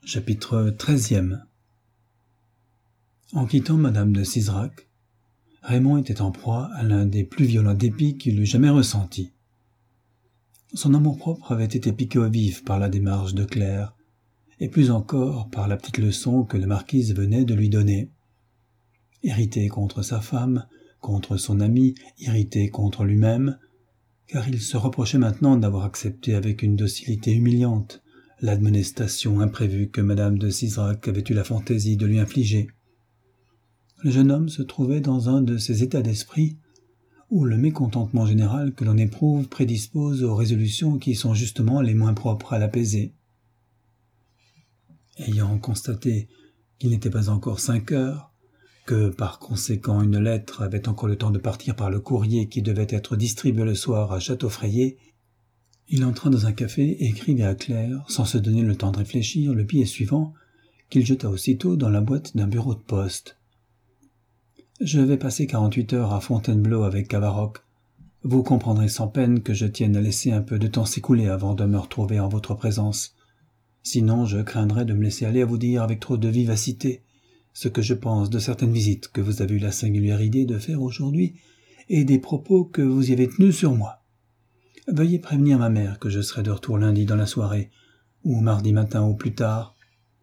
Chapitre 13e. En quittant Madame de Sizerac, Raymond était en proie à l'un des plus violents dépits qu'il eût jamais ressentis. Son amour-propre avait été piqué au vif par la démarche de Claire, et plus encore par la petite leçon que la marquise venait de lui donner. Irrité contre sa femme, contre son ami, irrité contre lui-même, car il se reprochait maintenant d'avoir accepté avec une docilité humiliante l'admonestation imprévue que Madame de Sizerac avait eu la fantaisie de lui infliger. Le jeune homme se trouvait dans un de ces états d'esprit où le mécontentement général que l'on éprouve prédispose aux résolutions qui sont justement les moins propres à l'apaiser. Ayant constaté qu'il n'était pas encore 5 heures, que par conséquent une lettre avait encore le temps de partir par le courrier qui devait être distribué le soir à Châteauffrayé, il entra dans un café et écrivit à Claire, sans se donner le temps de réfléchir, le billet suivant, qu'il jeta aussitôt dans la boîte d'un bureau de poste. « Je vais passer 48 heures à Fontainebleau avec Cavaroc. Vous comprendrez sans peine que je tienne à laisser un peu de temps s'écouler avant de me retrouver en votre présence. Sinon, je craindrais de me laisser aller à vous dire avec trop de vivacité ce que je pense de certaines visites que vous avez eu la singulière idée de faire aujourd'hui et des propos que vous y avez tenus sur moi. Veuillez prévenir ma mère que je serai de retour lundi dans la soirée, ou mardi matin au plus tard. »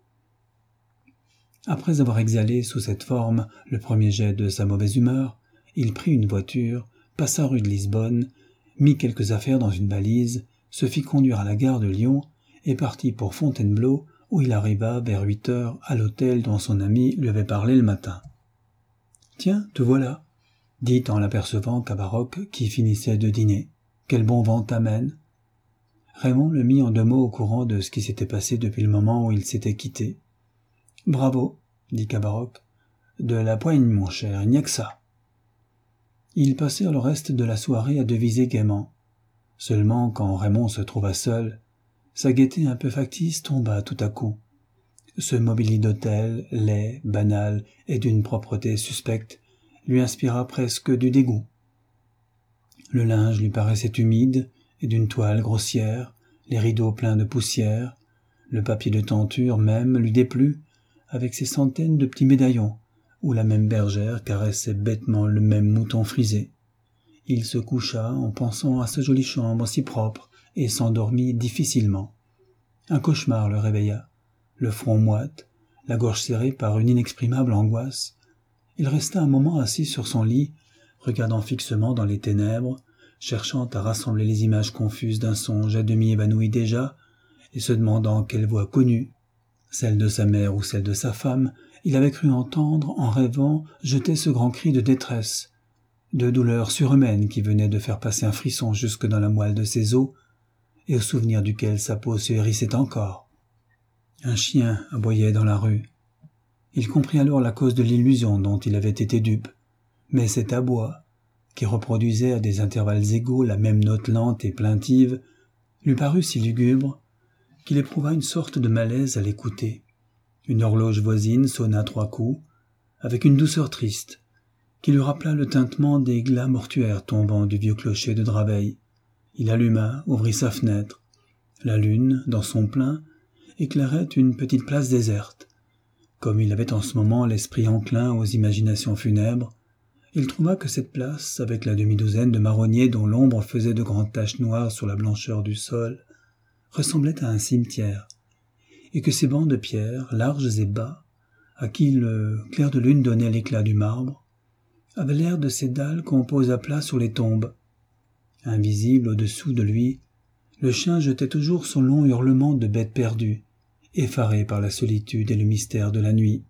Après avoir exhalé sous cette forme le premier jet de sa mauvaise humeur, il prit une voiture, passa rue de Lisbonne, mit quelques affaires dans une valise, se fit conduire à la gare de Lyon et partit pour Fontainebleau, où il arriva vers 8 heures à l'hôtel dont son ami lui avait parlé le matin. « Tiens, te voilà » dit en l'apercevant Cavaroc qui finissait de dîner. « Quel bon vent t'amène » Raymond le mit en 2 mots au courant de ce qui s'était passé depuis le moment où ils s'étaient quittés. « Bravo » dit Cavaroc. « De la poigne, mon cher, il n'y a que ça. » Ils passèrent le reste de la soirée à deviser gaiement. Seulement, quand Raymond se trouva seul, sa gaieté un peu factice tomba tout à coup. Ce mobilier d'hôtel, laid, banal et d'une propreté suspecte, lui inspira presque du dégoût. Le linge lui paraissait humide et d'une toile grossière, les rideaux pleins de poussière, le papier de tenture même lui déplut, avec ses centaines de petits médaillons, où la même bergère caressait bêtement le même mouton frisé. Il se coucha en pensant à sa jolie chambre si propre et s'endormit difficilement. Un cauchemar le réveilla, le front moite, la gorge serrée par une inexprimable angoisse. Il resta un moment assis sur son lit, regardant fixement dans les ténèbres, cherchant à rassembler les images confuses d'un songe à demi évanoui déjà, et se demandant quelle voix connue, celle de sa mère ou celle de sa femme, il avait cru entendre, en rêvant, jeter ce grand cri de détresse, de douleur surhumaine qui venait de faire passer un frisson jusque dans la moelle de ses os, et au souvenir duquel sa peau se hérissait encore. Un chien aboyait dans la rue. Il comprit alors la cause de l'illusion dont il avait été dupe, mais cet aboi, qui reproduisait à des intervalles égaux la même note lente et plaintive, lui parut si lugubre qu'il éprouva une sorte de malaise à l'écouter. Une horloge voisine sonna 3 coups, avec une douceur triste, qui lui rappela le tintement des glas mortuaires tombant du vieux clocher de Draveil. Il alluma, ouvrit sa fenêtre. La lune, dans son plein, éclairait une petite place déserte. Comme il avait en ce moment l'esprit enclin aux imaginations funèbres, il trouva que cette place, avec la demi-douzaine de marronniers dont l'ombre faisait de grandes taches noires sur la blancheur du sol, ressemblait à un cimetière, et que ces bancs de pierre, larges et bas, à qui le clair de lune donnait l'éclat du marbre, avaient l'air de ces dalles qu'on pose à plat sur les tombes. Invisible au-dessous de lui, le chien jetait toujours son long hurlement de bête perdue, effaré par la solitude et le mystère de la nuit.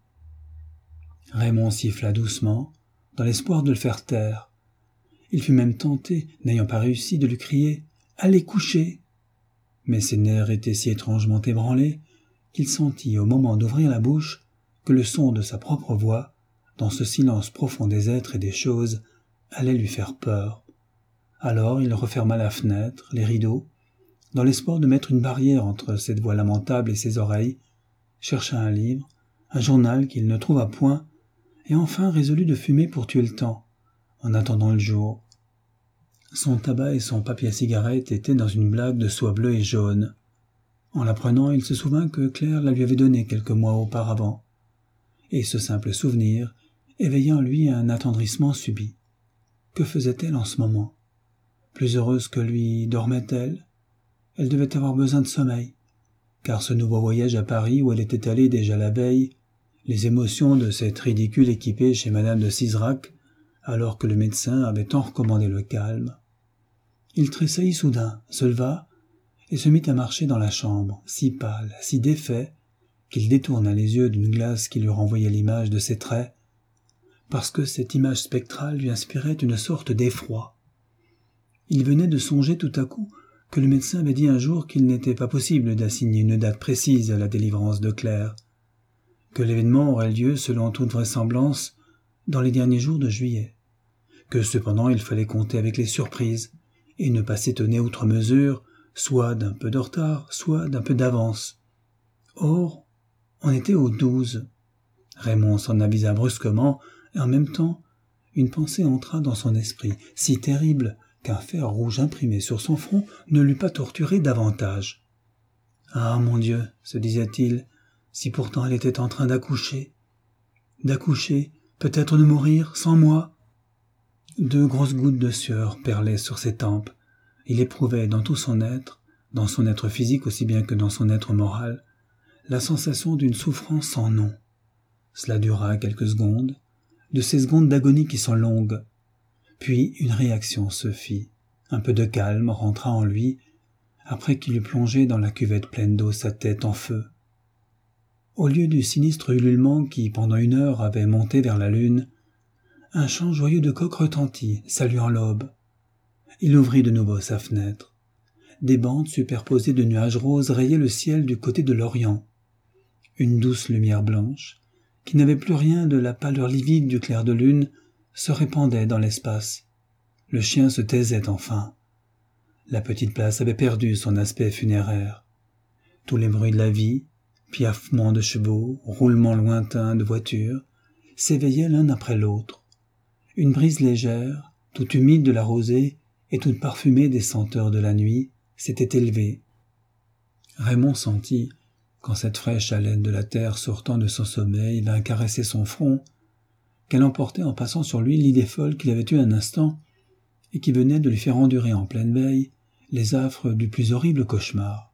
Raymond siffla doucement, dans l'espoir de le faire taire. Il fut même tenté, n'ayant pas réussi, de lui crier « Allez coucher !» Mais ses nerfs étaient si étrangement ébranlés qu'il sentit, au moment d'ouvrir la bouche, que le son de sa propre voix, dans ce silence profond des êtres et des choses, allait lui faire peur. Alors il referma la fenêtre, les rideaux, dans l'espoir de mettre une barrière entre cette voix lamentable et ses oreilles, chercha un livre, un journal qu'il ne trouva point, et enfin résolut de fumer pour tuer le temps, en attendant le jour. Son tabac et son papier à cigarette étaient dans une blague de soie bleue et jaune. En l'apprenant, il se souvint que Claire la lui avait donnée quelques mois auparavant, et ce simple souvenir éveilla en lui un attendrissement subit. Que faisait-elle en ce moment? Plus heureuse que lui, dormait-elle? Elle devait avoir besoin de sommeil, car ce nouveau voyage à Paris où elle était allée déjà la veille, les émotions de cette ridicule équipée chez madame de Sizrac, alors que le médecin avait tant recommandé le calme. Il tressaillit soudain, se leva, et se mit à marcher dans la chambre, si pâle, si défait, qu'il détourna les yeux d'une glace qui lui renvoyait l'image de ses traits, parce que cette image spectrale lui inspirait une sorte d'effroi. Il venait de songer tout à coup que le médecin avait dit un jour qu'il n'était pas possible d'assigner une date précise à la délivrance de Claire, que l'événement aurait lieu selon toute vraisemblance dans les derniers jours de juillet, que cependant il fallait compter avec les surprises et ne pas s'étonner outre mesure, soit d'un peu de retard, soit d'un peu d'avance. Or, on était au 12. Raymond s'en avisa brusquement, et en même temps, une pensée entra dans son esprit, si terrible qu'un fer rouge imprimé sur son front ne l'eût pas torturé davantage. « Ah, mon Dieu, se disait-il, si pourtant elle était en train d'accoucher, peut-être de mourir, sans moi !» Deux grosses gouttes de sueur perlaient sur ses tempes. Il éprouvait dans tout son être, dans son être physique aussi bien que dans son être moral, la sensation d'une souffrance sans nom. Cela dura quelques secondes, de ces secondes d'agonie qui sont longues. Puis une réaction se fit. Un peu de calme rentra en lui, après qu'il eut plongé dans la cuvette pleine d'eau sa tête en feu. Au lieu du sinistre ululement qui, pendant 1 heure, avait monté vers la lune, un chant joyeux de coq retentit, saluant l'aube. Il ouvrit de nouveau sa fenêtre. Des bandes superposées de nuages roses rayaient le ciel du côté de l'Orient. Une douce lumière blanche, qui n'avait plus rien de la pâleur livide du clair de lune, se répandait dans l'espace. Le chien se taisait enfin. La petite place avait perdu son aspect funéraire. Tous les bruits de la vie, piaffements de chevaux, roulements lointains de voitures, s'éveillaient l'un après l'autre. Une brise légère, toute humide de la rosée et toute parfumée des senteurs de la nuit, s'était élevée. Raymond sentit, quand cette fraîche haleine de la terre sortant de son sommeil vint caresser son front, qu'elle emportait en passant sur lui l'idée folle qu'il avait eue un instant et qui venait de lui faire endurer en pleine veille les affres du plus horrible cauchemar.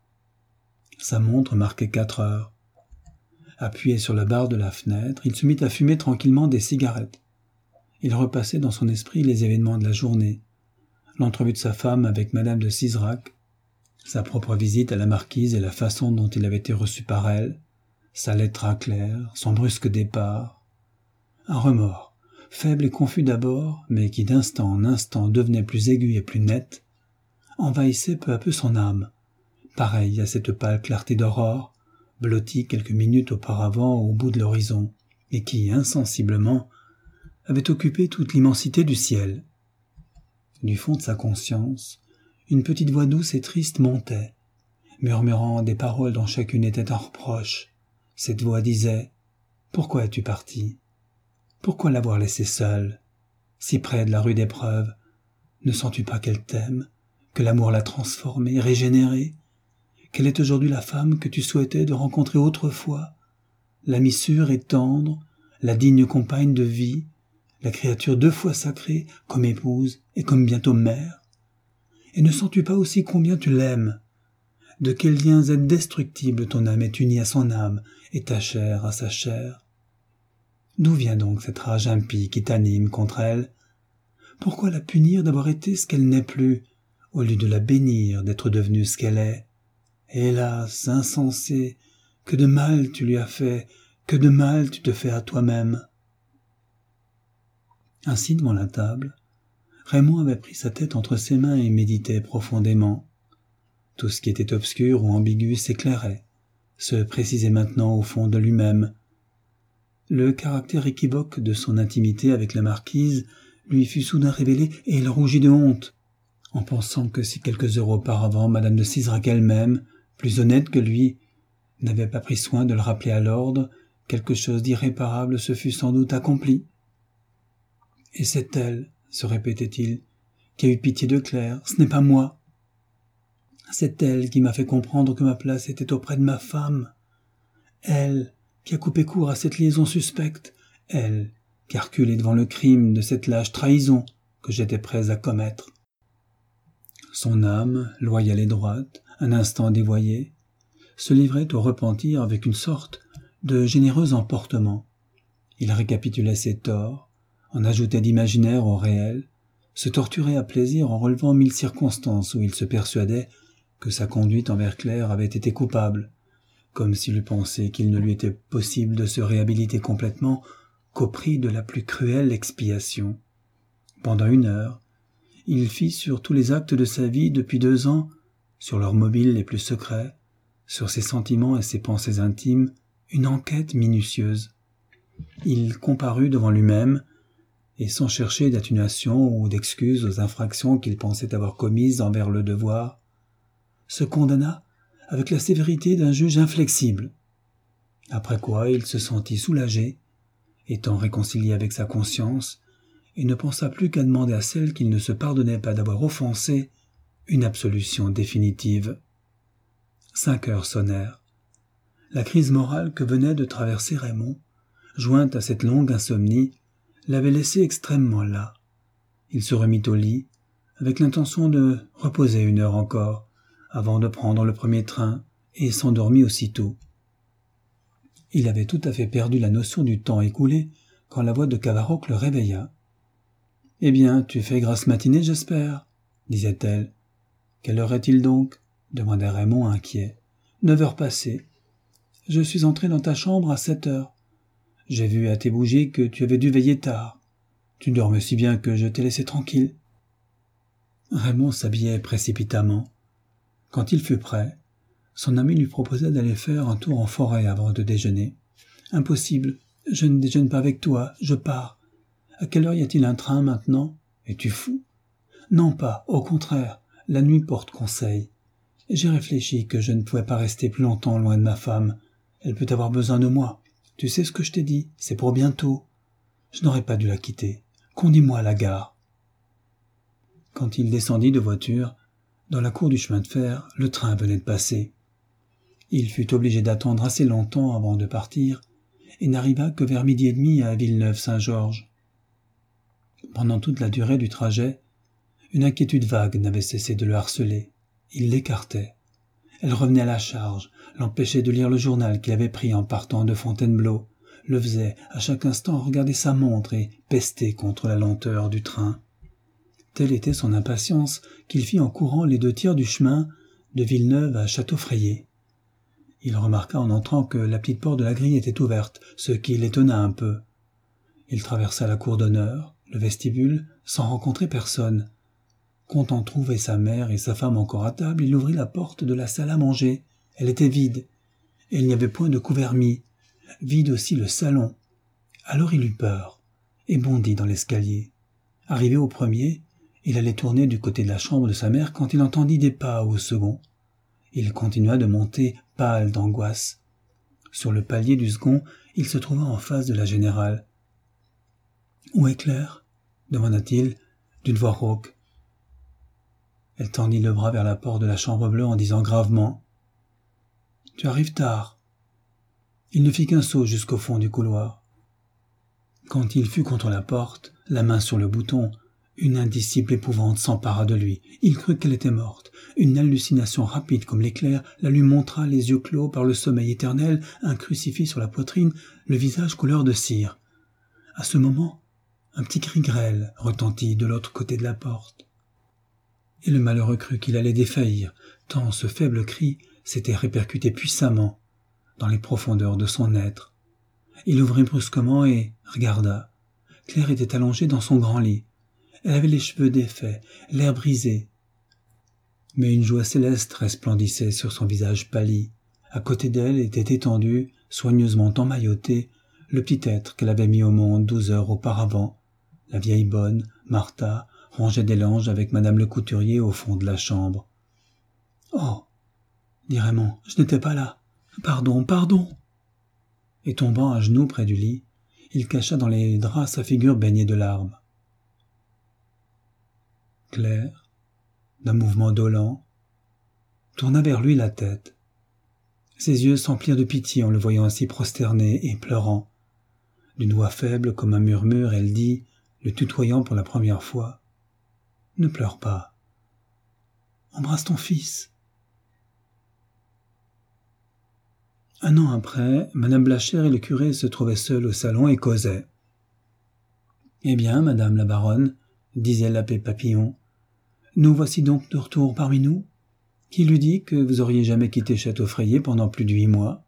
Sa montre marquait 4 heures. Appuyé sur la barre de la fenêtre, il se mit à fumer tranquillement des cigarettes. Il repassait dans son esprit les événements de la journée, l'entrevue de sa femme avec madame de Sizrac, sa propre visite à la marquise et la façon dont il avait été reçu par elle, sa lettre à Claire, son brusque départ. Un remords, faible et confus d'abord, mais qui d'instant en instant devenait plus aigu et plus net, envahissait peu à peu son âme, pareil à cette pâle clarté d'aurore, blottie quelques minutes auparavant au bout de l'horizon, et qui, insensiblement, avait occupé toute l'immensité du ciel. Du fond de sa conscience, une petite voix douce et triste montait, murmurant des paroles dont chacune était un reproche. Cette voix disait « Pourquoi es-tu parti? Pourquoi l'avoir laissée seule, si près de la rude épreuve? Ne sens-tu pas qu'elle t'aime, que l'amour l'a transformée, régénérée, qu'elle est aujourd'hui la femme que tu souhaitais de rencontrer autrefois, l'amie sûre et tendre, la digne compagne de vie, la créature 2 fois sacrée comme épouse et comme bientôt mère? Et ne sens-tu pas aussi combien tu l'aimes? De quels liens indestructibles ton âme est unie à son âme et ta chair à sa chair? D'où vient donc cette rage impie qui t'anime contre elle? Pourquoi la punir d'avoir été ce qu'elle n'est plus, au lieu de la bénir d'être devenue ce qu'elle est? Hélas, insensé, que de mal tu lui as fait, que de mal tu te fais à toi-même. Ainsi devant la table, Raymond avait pris sa tête entre ses mains et méditait profondément. Tout ce qui était obscur ou ambigu s'éclairait, se précisait maintenant au fond de lui-même. Le caractère équivoque de son intimité avec la marquise lui fut soudain révélé et il rougit de honte, en pensant que si quelques heures auparavant madame de Sizrac elle-même, plus honnête que lui, n'avait pas pris soin de le rappeler à l'ordre, quelque chose d'irréparable se fût sans doute accompli. Et c'est elle, se répétait-il, qui a eu pitié de Claire, ce n'est pas moi. C'est elle qui m'a fait comprendre que ma place était auprès de ma femme. Elle qui a coupé court à cette liaison suspecte. Elle qui a reculé devant le crime de cette lâche trahison que j'étais prêt à commettre. Son âme, loyale et droite, un instant dévoyée, se livrait au repentir avec une sorte de généreux emportement. Il récapitulait ses torts, en ajoutait d'imaginaire au réel, se torturait à plaisir en relevant 1000 circonstances où il se persuadait que sa conduite envers Claire avait été coupable, comme s'il eût pensé qu'il ne lui était possible de se réhabiliter complètement qu'au prix de la plus cruelle expiation. Pendant 1 heure, il fit sur tous les actes de sa vie depuis 2 ans, sur leurs mobiles les plus secrets, sur ses sentiments et ses pensées intimes, une enquête minutieuse. Il comparut devant lui-même, et sans chercher d'atténuation ou d'excuse aux infractions qu'il pensait avoir commises envers le devoir, se condamna avec la sévérité d'un juge inflexible. Après quoi il se sentit soulagé, étant réconcilié avec sa conscience, et ne pensa plus qu'à demander à celle qu'il ne se pardonnait pas d'avoir offensée une absolution définitive. 5 heures sonnèrent. La crise morale que venait de traverser Raymond, jointe à cette longue insomnie, l'avait laissé extrêmement las. Il se remit au lit, avec l'intention de reposer 1 heure encore, avant de prendre le premier train, et s'endormit aussitôt. Il avait tout à fait perdu la notion du temps écoulé quand la voix de Cavaroc le réveilla. « Eh bien, tu fais grasse matinée, j'espère » disait-elle. « Quelle heure est-il donc » demanda Raymond inquiet. « 9 heures passées. Je suis entré dans ta chambre à 7 heures. J'ai vu à tes bougies que tu avais dû veiller tard. Tu dormais si bien que je t'ai laissé tranquille. » Raymond s'habillait précipitamment. Quand il fut prêt, son ami lui proposa d'aller faire un tour en forêt avant de déjeuner. « Impossible, je ne déjeune pas avec toi, je pars. À quelle heure y a-t-il un train maintenant ? Es-tu fou ? Non pas, au contraire, la nuit porte conseil. J'ai réfléchi que je ne pouvais pas rester plus longtemps loin de ma femme. Elle peut avoir besoin de moi. Tu sais ce que je t'ai dit, c'est pour bientôt. Je n'aurais pas dû la quitter. Conduis-moi à la gare. » Quand il descendit de voiture, dans la cour du chemin de fer, le train venait de passer. Il fut obligé d'attendre assez longtemps avant de partir, et n'arriva que vers 12h30 à Villeneuve-Saint-Georges. Pendant toute la durée du trajet, une inquiétude vague n'avait cessé de le harceler. Il l'écartait. Elle revenait à la charge, l'empêchait de lire le journal qu'il avait pris en partant de Fontainebleau, le faisait à chaque instant regarder sa montre et pester contre la lenteur du train. Telle était son impatience qu'il fit en courant les 2 tiers du chemin de Villeneuve à Château-Frayé. Il remarqua en entrant que la petite porte de la grille était ouverte, ce qui l'étonna un peu. Il traversa la cour d'honneur, le vestibule, sans rencontrer personne. Comptant trouver sa mère et sa femme encore à table, il ouvrit la porte de la salle à manger. Elle était vide, et il n'y avait point de couvert mis. Vide aussi le salon. Alors il eut peur, et bondit dans l'escalier. Arrivé au premier, il allait tourner du côté de la chambre de sa mère quand il entendit des pas au second. Il continua de monter, pâle d'angoisse. Sur le palier du second, il se trouva en face de la générale. « Où est Claire ?» demanda-t-il, d'une voix rauque. Elle tendit le bras vers la porte de la chambre bleue en disant gravement « Tu arrives tard. » Il ne fit qu'un saut jusqu'au fond du couloir. Quand il fut contre la porte, la main sur le bouton, une indicible épouvante s'empara de lui. Il crut qu'elle était morte. Une hallucination rapide comme l'éclair la lui montra les yeux clos par le sommeil éternel, un crucifix sur la poitrine, le visage couleur de cire. À ce moment, un petit cri grêle retentit de l'autre côté de la porte. Et le malheureux crut qu'il allait défaillir, tant ce faible cri s'était répercuté puissamment dans les profondeurs de son être. Il ouvrit brusquement et regarda. Claire était allongée dans son grand lit. Elle avait les cheveux défaits, l'air brisé. Mais une joie céleste resplendissait sur son visage pâli. À côté d'elle était étendu, soigneusement emmailloté, le petit être qu'elle avait mis au monde 12 heures auparavant. La vieille bonne, Martha, rangeait des langes avec madame le couturier au fond de la chambre. « Oh !» dit Raymond, « je n'étais pas là. Pardon, pardon !» Et tombant à genoux près du lit, il cacha dans les draps sa figure baignée de larmes. Claire, d'un mouvement dolent, tourna vers lui la tête. Ses yeux s'emplirent de pitié en le voyant ainsi prosterné et pleurant. D'une voix faible comme un murmure, elle dit, le tutoyant pour la première fois, « Ne pleure pas. Embrasse ton fils. » Un an après, Madame Blachère et le curé se trouvaient seuls au salon et causaient. « Eh bien, Madame la baronne, disait l'abbé Papillon, nous voici donc de retour parmi nous. Qui l'eût dit que vous auriez jamais quitté Château-Frayé pendant plus de 8 mois?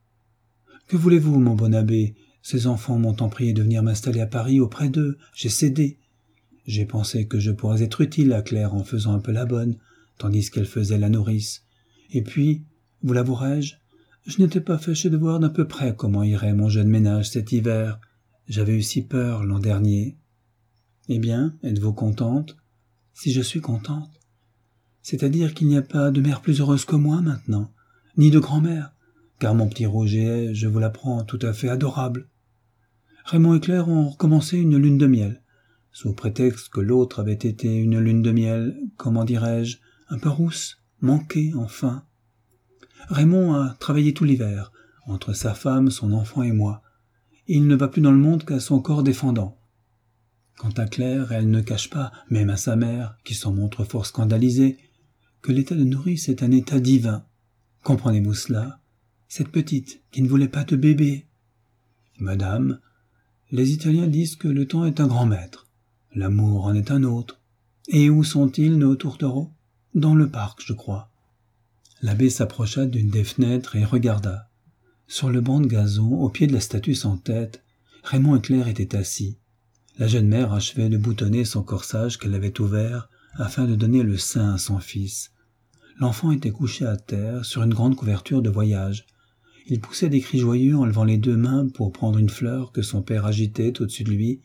Que voulez-vous, mon bon abbé? Ces enfants m'ont tant prié de venir m'installer à Paris auprès d'eux. J'ai cédé. J'ai pensé que je pourrais être utile à Claire en faisant un peu la bonne, tandis qu'elle faisait la nourrice. Et puis, vous l'avouerai-je, je n'étais pas fâché de voir d'un peu près comment irait mon jeune ménage cet hiver. J'avais eu si peur l'an dernier. Eh bien, êtes-vous contente? Si je suis contente. C'est-à-dire qu'il n'y a pas de mère plus heureuse que moi maintenant, ni de grand-mère, car mon petit Roger est, je vous l'apprends, tout à fait adorable. Raymond et Claire ont recommencé une lune de miel, sous prétexte que l'autre avait été une lune de miel, comment dirais-je, un peu rousse, manquée enfin. Raymond a travaillé tout l'hiver, entre sa femme, son enfant et moi. Il ne va plus dans le monde qu'à son corps défendant. Quant à Claire, elle ne cache pas, même à sa mère, qui s'en montre fort scandalisée, que l'état de nourrice est un état divin. Comprenez-vous cela? Cette petite qui ne voulait pas de bébé. Madame, les Italiens disent que le temps est un grand maître. L'amour en est un autre. Et où sont-ils, nos tourtereaux? Dans le parc, je crois. L'abbé s'approcha d'une des fenêtres et regarda. Sur le banc de gazon, au pied de la statue sans tête, Raymond et Claire étaient assis. La jeune mère achevait de boutonner son corsage qu'elle avait ouvert afin de donner le sein à son fils. L'enfant était couché à terre sur une grande couverture de voyage. Il poussait des cris joyeux en levant les 2 mains pour prendre une fleur que son père agitait au-dessus de lui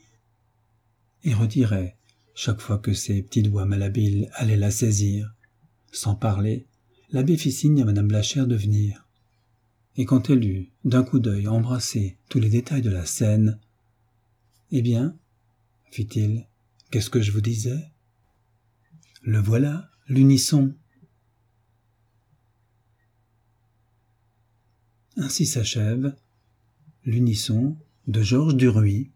et retirait chaque fois que ses petites doigts malhabiles allaient la saisir. Sans parler, l'abbé fit signe à Madame Blachère de venir. Et quand elle eut, d'un coup d'œil, embrassé tous les détails de la scène, « Eh bien, fit-il, qu'est-ce que je vous disais? Le voilà, l'unisson. » Ainsi s'achève l'unisson de Georges Duruy.